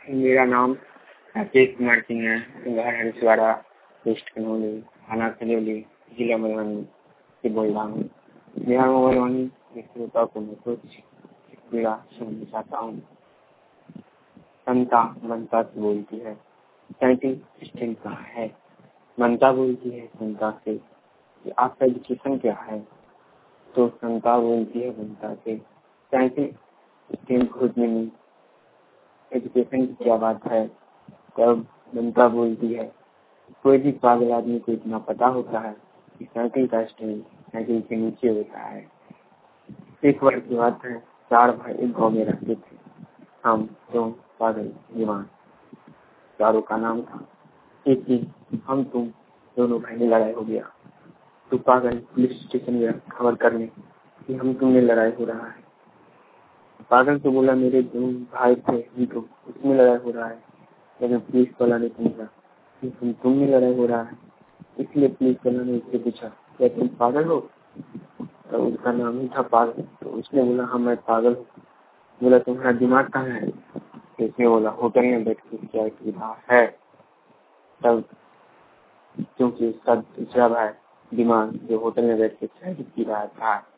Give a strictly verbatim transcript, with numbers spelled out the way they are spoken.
मेरा नाम राकेश कुमार सिंह है। घर हरिश्वाड़ा, वेस्ट कनौली, थाना खजौली, जिला मधुबनी से बोल रहा हूँ। बिहार मधुबनी के श्रोता को मैं कुछ पीड़ा सुनना चाहता हूँ। संता मनता से बोलती है, सैंतीस स्टैंड कहाँ है। मनता बोलती है संता से कि आपका एजुकेशन क्या है, तो संता बोलती है मनता से सैंतीस स्टैंड खोजने में एजुकेशन की क्या बात है। तब मनता बोलती है कोई भी पागल आदमी को इतना पता होता है कि साइकिल का स्टैंड साइकिल के नीचे होता है। एक बार की बात है, चार भाई एक गाँव में रहते थे। हम तुम पागल जवान चारों का नाम था। एक दिन हम तुम दोनों भाई में लड़ाई हो गया तो पागल पुलिस स्टेशन गया खबर करने कि हम तुमने लड़ाई हो रहा है। पागल तो बोला मेरे दो भाई थे हम तो उसमें लड़ाई हो रहा है, लेकिन पुलिस वाला ने पूछा कि तुम तुम में लड़ाई हो रहा है। इसलिए पुलिस वाला ने उससे पूछा क्या तुम पागल हो, तो उसका नाम ही था पागल। तो उसने बोला हाँ मैं पागल हूँ। बोला तुम्हारा दिमाग कहाँ है, तो उसने बोला होटल में बैठ के क्या की रहा है। तब क्योंकि उसका दूसरा भाई दिमाग जो होटल में बैठ के चाय पी रहा था